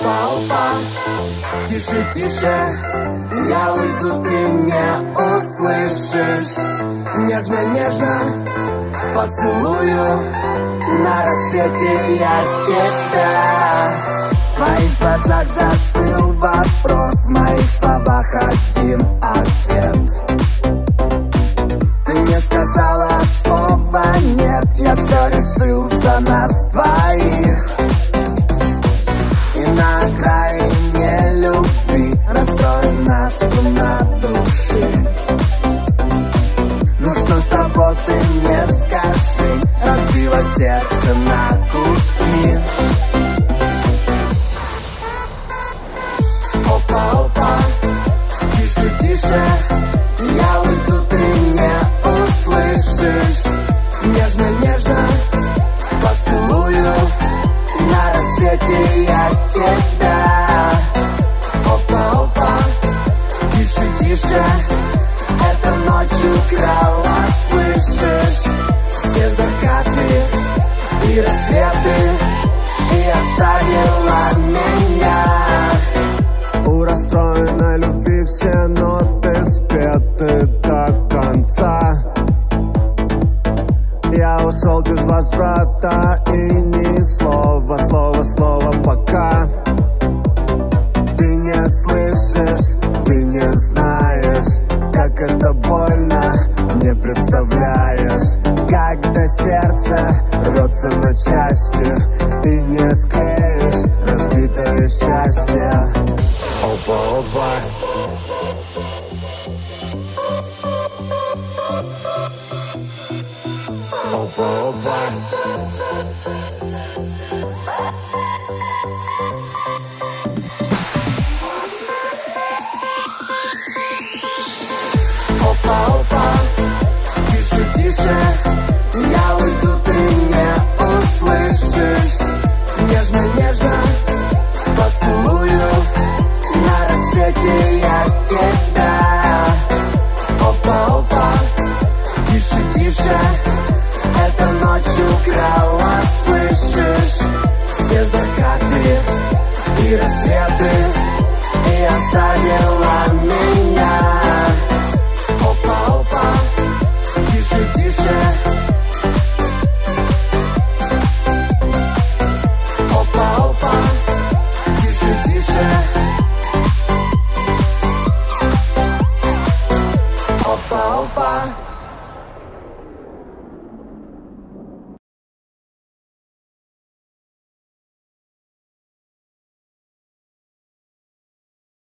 Опа-опа, тише, тише, я уйду, ты не услышишь. Нежно-нежно поцелую, на рассвете я тебя. В твоих глазах застыл вопрос, в моих словах один ответ. Ты не сказала слова нет, я все решил за нас двоих. И на окраине любви расстроена струна души. Ну что с тобой, ты мне скажи, разбила сердце на куски. Опа-опа, тише, тише, я уйду, ты не услышишь. Нежно-нежно поцелую, на рассвете я тебя. Опа-опа, тише, тише, эта ночь украла, слышишь? Все закаты и рассветы, и оставила меня. У расстроенной любви все ноты спеты до конца. Я ушел без возврата и ни слова, слово пока. Ты не слышишь, ты не знаешь, как это больно, не представляешь. Когда сердце рвется на части, ты не склеишь разбитое счастье. Опа-опа, опа-опа. Опа-опа, тише, тише, я уйду, ты не услышишь. Нежно-нежно поцелую, на рассвете я тебя. Опа-опа, тише, тише, эта ночь украла, слышишь? Все закаты и рассветы, и оставила меня. Опа-опа, тише, тише. Опа-опа, тише, тише. Опа-опа.